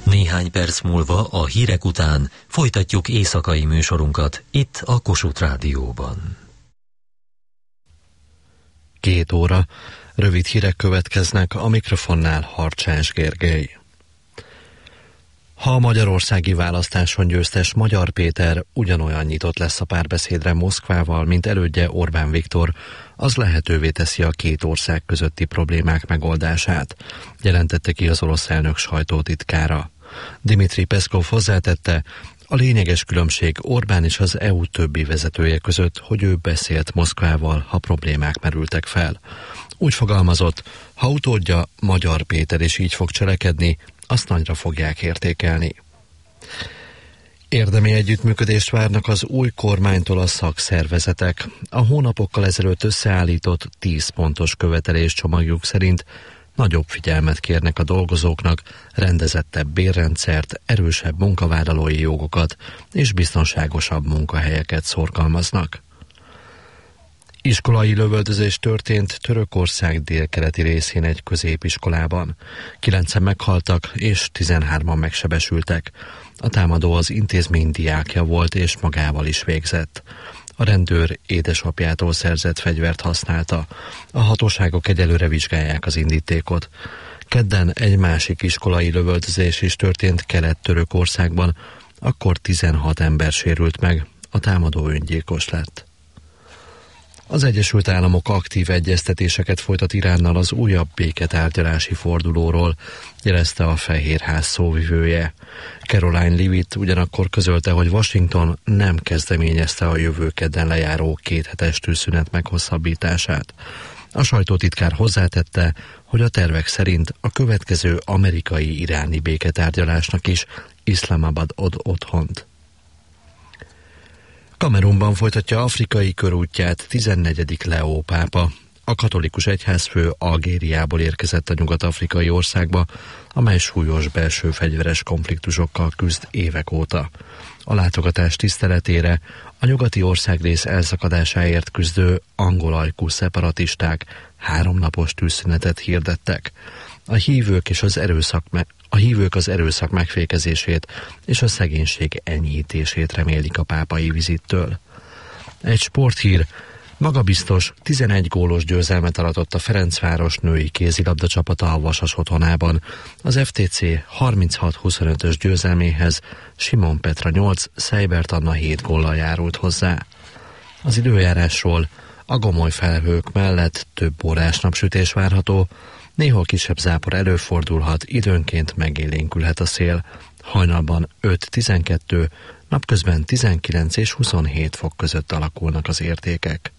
Néhány perc múlva a hírek után folytatjuk éjszakai műsorunkat itt a Kossuth Rádióban. 2 óra. Rövid hírek következnek, a mikrofonnál Harcsás Gergely. Ha a magyarországi választáson győztes Magyar Péter ugyanolyan nyitott lesz a párbeszédre Moszkvával, mint elődje Orbán Viktor, az lehetővé teszi a két ország közötti problémák megoldását, jelentette ki az orosz elnök sajtótitkára. Dmitri Peszkov hozzátette, a lényeges különbség Orbán és az EU többi vezetője között, hogy ő beszélt Moszkvával, ha problémák merültek fel. Úgy fogalmazott, ha utódja Magyar Péter is így fog cselekedni, azt nagyra fogják értékelni. Érdemi együttműködést várnak az új kormánytól a szakszervezetek. A hónapokkal ezelőtt összeállított 10 pontos követeléscsomagjuk szerint nagyobb figyelmet kérnek a dolgozóknak, rendezettebb bérrendszert, erősebb munkavállalói jogokat és biztonságosabb munkahelyeket szorgalmaznak. Iskolai lövöldözés történt Törökország délkeleti részén egy középiskolában. 9-en meghaltak és 13-an megsebesültek. A támadó az intézmény diákja volt és magával is végzett. A rendőr édesapjától szerzett fegyvert használta. A hatóságok egyelőre vizsgálják az indítékot. Kedden egy másik iskolai lövöldözés is történt Kelet-Törökországban, akkor 16 ember sérült meg, a támadó öngyilkos lett. Az Egyesült Államok aktív egyeztetéseket folytat Iránnal az újabb béketárgyalási fordulóról, jelezte a Fehérház szóvivője. Caroline Leavitt ugyanakkor közölte, hogy Washington nem kezdeményezte a jövő kedden lejáró 2 hetes tűzszünet meghosszabbítását. A sajtótitkár hozzátette, hogy a tervek szerint a következő amerikai-iráni béketárgyalásnak is Iszlamabad ad otthont. Kamerunban folytatja afrikai körútját 14. Leó pápa. A katolikus egyházfő Algériából érkezett a nyugat-afrikai országba, amely súlyos belső fegyveres konfliktusokkal küzd évek óta. A látogatás tiszteletére a nyugati országrész elszakadásáért küzdő angol-ajkú szeparatisták 3 napos tűzszünetet hirdettek. A hívők az erőszak megfékezését és a szegénység enyhítését remélik a pápai vizittől. Egy sporthír: magabiztos 11 gólos győzelmet aratott a Ferencváros női kézilabda csapata a Vasas otthonában. Az FTC 36-25-ös győzelméhez Simon Petra 8, Seibert Anna 7 góllal járult hozzá. Az időjárásról: a gomoly felhők mellett több órás napsütés várható, néhol kisebb zápor előfordulhat, időnként megélénkülhet a szél. Hajnalban 5-12, napközben 19 és 27 fok között alakulnak az értékek.